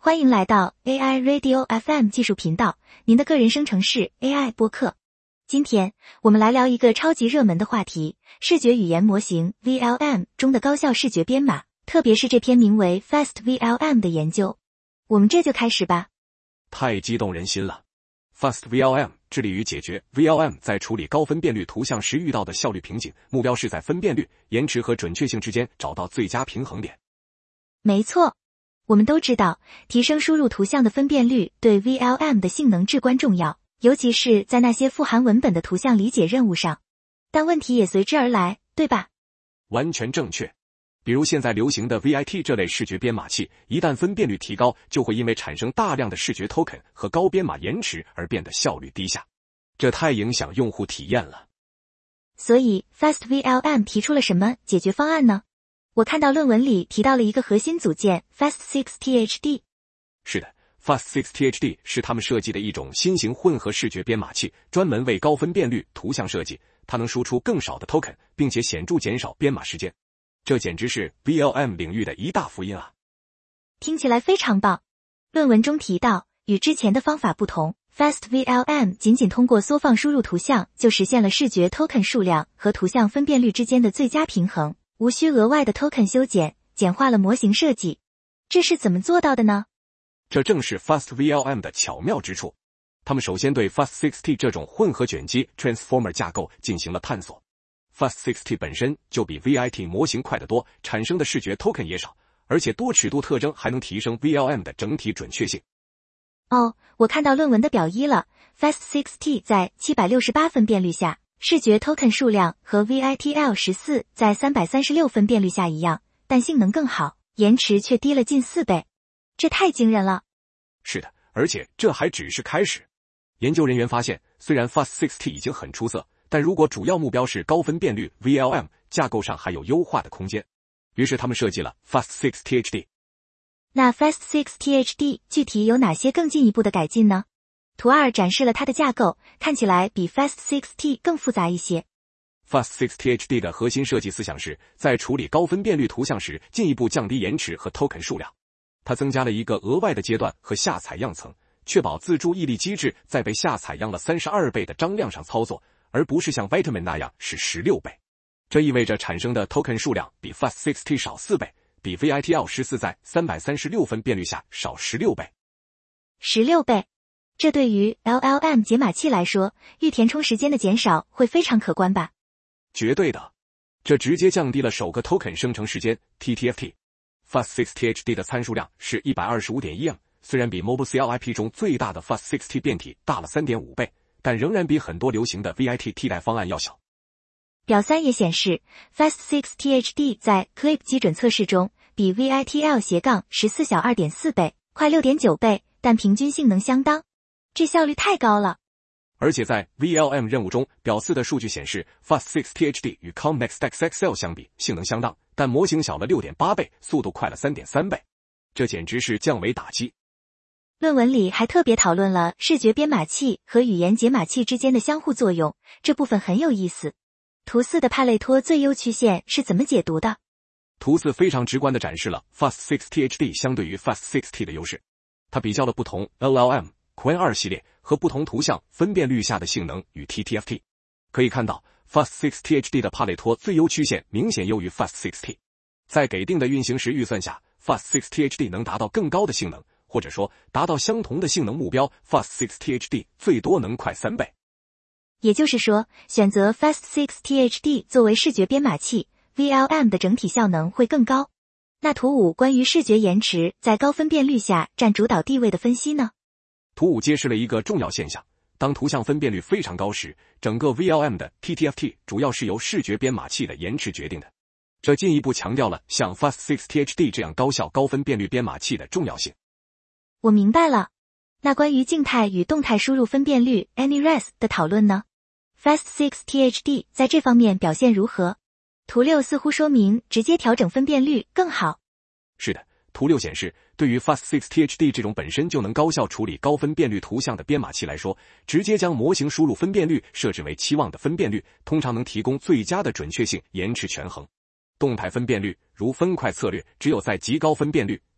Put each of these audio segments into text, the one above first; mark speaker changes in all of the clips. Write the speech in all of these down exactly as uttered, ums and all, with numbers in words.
Speaker 1: 欢迎来到 A I Radio F M 技术频道，您的个人生成式 A I 播客。今天我们来聊一个超级热门的话题，视觉语言模型 V L M 中的高效视觉编码，特别是这篇名为 Fast V L M 的研究。我们这就开始吧。
Speaker 2: 太激动人心了。Fast V L M 致力于解决 V L M 在处理高分辨率图像时遇到的效率瓶颈，目标是在分辨率、延迟和准确性之间找到最佳平衡点。
Speaker 1: 没错，我们都知道，提升输入图像的分辨率对 V L M 的性能至关重要，尤其是在那些富含文本的图像理解任务上。但问题也随之而来，对吧？
Speaker 2: 完全正确。比如现在流行的 V I T 这类视觉编码器，一旦分辨率提高，就会因为产生大量的视觉 token 和高编码延迟而变得效率低下，这太影响用户体验了。
Speaker 1: 所以 Fast V L M 提出了什么解决方案呢？我看到论文里提到了一个核心组件 Fast six T H D。
Speaker 2: 是的， Fast six T H D 是他们设计的一种新型混合视觉编码器，专门为高分辨率图像设计，它能输出更少的 token， 并且显著减少编码时间。这简直是 V L M 领域的一大福音啊！
Speaker 1: 听起来非常棒。论文中提到，与之前的方法不同， Fast V L M 仅仅通过缩放输入图像就实现了视觉 token 数量和图像分辨率之间的最佳平衡，无需额外的 token 修剪，简化了模型设计。这是怎么做到的呢？
Speaker 2: 这正是 Fast V L M 的巧妙之处。他们首先对 Fast six T 这种混合卷积 Transformer 架构进行了探索。Fast six T 本身就比 V I T 模型快得多，产生的视觉 token 也少，而且多尺度特征还能提升 V L M 的整体准确性。
Speaker 1: 哦，我看到论文的表一了。Fast six T 在七百六十八分辨率下，视觉 token 数量和 V I T L 十四 在三百三十六分辨率下一样，但性能更好，延迟却低了近四倍。这太惊人了。
Speaker 2: 是的，而且这还只是开始。研究人员发现，虽然 Fast six T 已经很出色，但如果主要目标是高分辨率 V L M， 架构上还有优化的空间。于是他们设计了 Fast six T H D。
Speaker 1: 那 Fast six T H D 具体有哪些更进一步的改进呢？图二展示了它的架构，看起来比 Fast six T 更复杂一些。
Speaker 2: Fast six T H D 的核心设计思想是在处理高分辨率图像时进一步降低延迟和 token 数量。它增加了一个额外的阶段和下采样层，确保自注意力机制在被下采样了三十二倍的张量上操作，而不是像 Vitamin 那样是十六倍。这意味着产生的 token 数量比 Fast six T 少四倍，比 V I T L 十四 在三百三十六分辨率下少十六倍。
Speaker 1: 十六倍，这对于 L L M 解码器来说，预填充时间的减少会非常可观吧？
Speaker 2: 绝对的，这直接降低了首个 token 生成时间 T T F T。Fast six T H D 的参数量是 一百二十五点一 M， 虽然比 Mobile C L I P 中最大的 Fast six T 变体大了 三点五倍，但仍然比很多流行的 V I T 替代方案要小。
Speaker 1: 表三也显示 Fast six T H D 在 Clip 基准测试中比 V I T L 斜杠十四小 二点四 倍，快 六点九倍，但平均性能相当。这效率太高了。
Speaker 2: 而且在 V L M 任务中，表四的数据显示 Fast six T H D 与 COMNEXT X L 相比性能相当，但模型小了 六点八倍，速度快了 三点三倍。这简直是降维打击。
Speaker 1: 论文里还特别讨论了视觉编码器和语言解码器之间的相互作用，这部分很有意思。图四的帕累托最优曲线是怎么解读的？
Speaker 2: 图四非常直观地展示了 Fast six T H D 相对于 Fast six T 的优势。它比较了不同 L L M、Qwen 二系列和不同图像分辨率下的性能与 T T F T。可以看到 Fast six T H D 的帕累托最优曲线明显优于 Fast six T。在给定的运行时预算下， Fast six T H D 能达到更高的性能，或者说达到相同的性能目标， Fast six T H D 最多能快三倍。
Speaker 1: 也就是说，选择 Fast six T H D 作为视觉编码器 V L M 的整体效能会更高。那图五关于视觉延迟在高分辨率下占主导地位的分析呢？
Speaker 2: 图五揭示了一个重要现象，当图像分辨率非常高时，整个 V L M 的 T T F T 主要是由视觉编码器的延迟决定的。这进一步强调了像 Fast six T H D 这样高效高分辨率编码器的重要性。
Speaker 1: 我明白了。那关于静态与动态输入分辨率 A N I R E S 的讨论呢？ Fast six T H D 在这方面表现如何？图六似乎说明直接调整分辨率更好。
Speaker 2: 是的，图六显示，对于 Fast six T H D 这种本身就能高效处理高分辨率图像的编码器来说，直接将模型输入分辨率设置为期望的分辨率，通常能提供最佳的准确性延迟权衡。动态分辨率如分块策略，只有在极高分辨率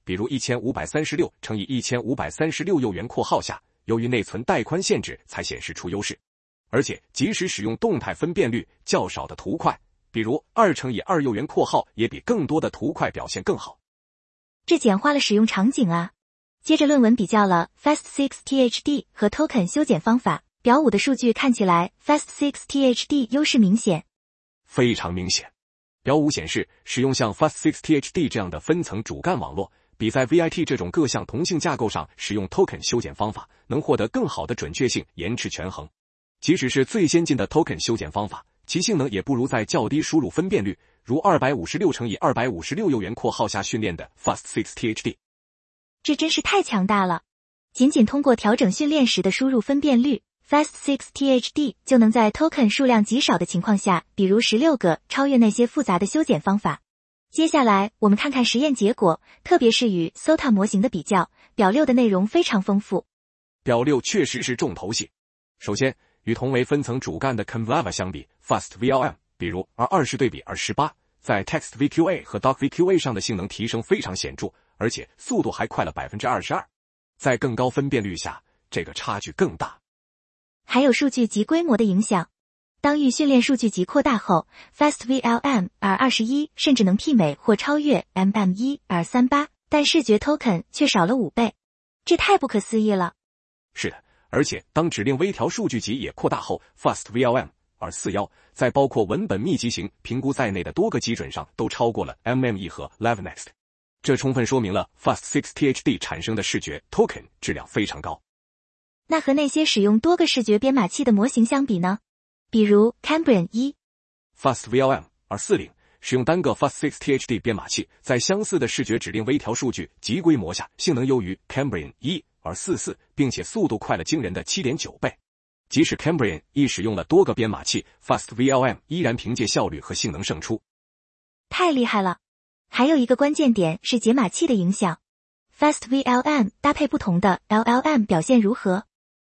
Speaker 2: 比如一千五百三十六乘以一千五百三十六右元括号下，由于内存带宽限制才显示出优势。而且即使使用动态分辨率较少的图块，比如二乘以二右元括号也比更多的图块表现更好。
Speaker 1: 这简化了使用场景啊。接着论文比较了 Fast 六 T H D 和 Token 修剪方法，表五的数据看起来 Fast 六 T H D 优势明显。
Speaker 2: 非常明显。表五显示，使用像 Fast 六 T H D 这样的分层主干网络，比在 V I T 这种各项同性架构上使用 Token 修剪方法，能获得更好的准确性、延迟权衡。即使是最先进的 Token 修剪方法，其性能也不如在较低输入分辨率，如二百五十六乘以二百五十六右元括号下训练的 Fast 六 T H D。
Speaker 1: 这真是太强大了！仅仅通过调整训练时的输入分辨率 ，Fast 六 T H D 就能在 token 数量极少的情况下，比如十六个，超越那些复杂的修剪方法。接下来，我们看看实验结果，特别是与 S O T A 模型的比较。表六的内容非常丰富。
Speaker 2: 表六确实是重头戏。首先，与同为分层主干的 Convava 相比 ，Fast V L M， 比如 R 二十 对比 R 十八，在 Text V Q A 和 Doc V Q A 上的性能提升非常显著。而且速度还快了 百分之二十二， 在更高分辨率下，这个差距更大。
Speaker 1: 还有数据集规模的影响。当预训练数据集扩大后 ，Fast V L M R 二十一 甚至能媲美或超越 M M 一 R 三十八， 但视觉 token 却少了五倍，这太不可思议了。
Speaker 2: 是的，而且当指令微调数据集也扩大后 ，Fast V L M R 四十一 在包括文本密集型评估在内的多个基准上都超过了 M M 一 和 LevelNext。这充分说明了 Fast 六 T H D 产生的视觉 token 质量非常高。
Speaker 1: 那和那些使用多个视觉编码器的模型相比呢？比如 Cambrian 一
Speaker 2: Fast V L M R 四十 使用单个 Fast 六 T H D 编码器，在相似的视觉指令微调数据及规模下，性能优于 Cambrian 一 R 四十四， 并且速度快了惊人的 七点九倍。即使 Cambrian 一使用了多个编码器 ，Fast V L M 依然凭借效率和性能胜出。
Speaker 1: 太厉害了！还有一个关键点是解码器的影响。Fast V L M 搭配不同的 L L M 表现如何？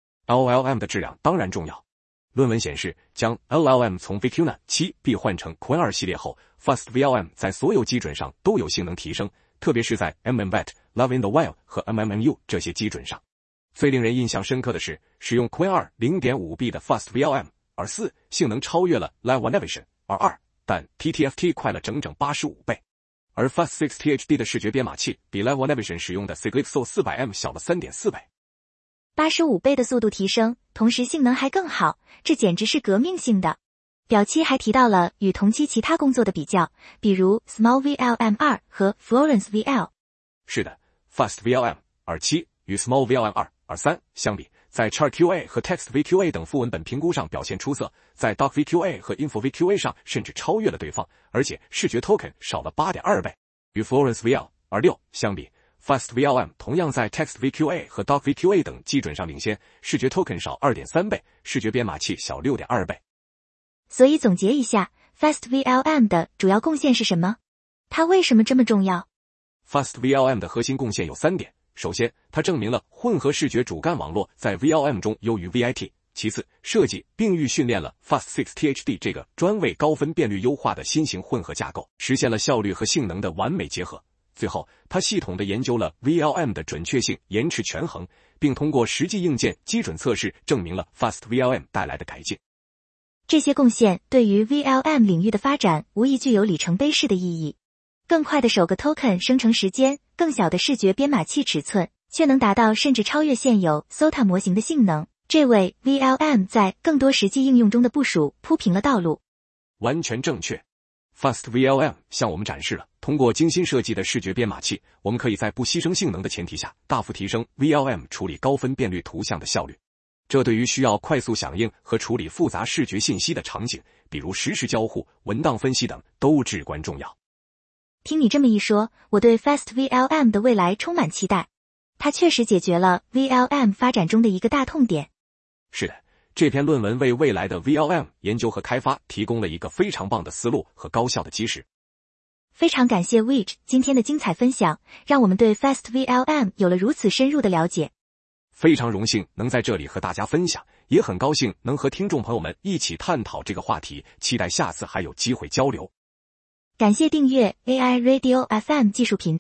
Speaker 2: L L M 的质量当然重要。论文显示，将 L L M 从 Vicuna 七 B 换成 Qwen 二系列后 ，Fast V L M 在所有基准上都有性能提升，特别是在 M M V E T、Love in the Wild 和 M M M U 这些基准上。最令人印象深刻的是，使用 Qwen 二 零点五 B 的 Fast V L M R 四 性能超越了 LiveOneVision R 二， 但 T T F T 快了整整八十五倍。而 Fast 六 T H D 的视觉编码器比 LiveOneVision 使用的 Calypso 四百 M 小了 三点四倍。
Speaker 1: 八十五倍的速度提升，同时性能还更好，这简直是革命性的。表七还提到了与同期其他工作的比较，比如 Small V L M 二 和 Florence V L。
Speaker 2: 是的 ，Fast V L M R 七 与 Small V L M 二 R 三 相比，在 Chart Q A 和 Text V Q A 等副文本评估上表现出色，在 Doc V Q A 和 Info V Q A 上甚至超越了对方，而且视觉 token 少了 八点二倍。与 Florence V L R 六 相比， Fast V L M 同样在 Text V Q A 和 Doc V Q A 等基准上领先，视觉 token 少 二点三倍，视觉编码器小 六点二倍。
Speaker 1: 所以总结一下 ，Fast V L M 的主要贡献是什么？它为什么这么重要？
Speaker 2: Fast V L M 的核心贡献有三点。首先，它证明了混合视觉主干网络在 V L M 中优于 V I T。其次，设计并预训练了 Fast 六 T H D 这个专为高分辨率优化的新型混合架构，实现了效率和性能的完美结合。最后，它系统地研究了 V L M 的准确性、延迟权衡，并通过实际硬件基准测试证明了 Fast V L M 带来的改进。
Speaker 1: 这些贡献对于 V L M 领域的发展无疑具有里程碑式的意义。更快的首个 token 生成时间，更小的视觉编码器尺寸，却能达到甚至超越现有 S O T A 模型的性能，这为 V L M 在更多实际应用中的部署铺平了道路。
Speaker 2: 完全正确。Fast V L M 向我们展示了，通过精心设计的视觉编码器，我们可以在不牺牲性能的前提下，大幅提升 V L M 处理高分辨率图像的效率。这对于需要快速响应和处理复杂视觉信息的场景，比如实时交互、文档分析等，都至关重要。
Speaker 1: 听你这么一说，我对 Fast V L M 的未来充满期待。它确实解决了 V L M 发展中的一个大痛点。
Speaker 2: 是的，这篇论文为未来的 V L M 研究和开发提供了一个非常棒的思路和高效的基石。
Speaker 1: 非常感谢 Wich 今天的精彩分享，让我们对 Fast V L M 有了如此深入的了解。
Speaker 2: 非常荣幸能在这里和大家分享，也很高兴能和听众朋友们一起探讨这个话题，期待下次还有机会交流。
Speaker 1: 感谢订阅 A I Radio F M 技术频道，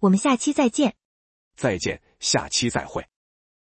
Speaker 1: 我们下期再见。
Speaker 2: 再见，下期再会。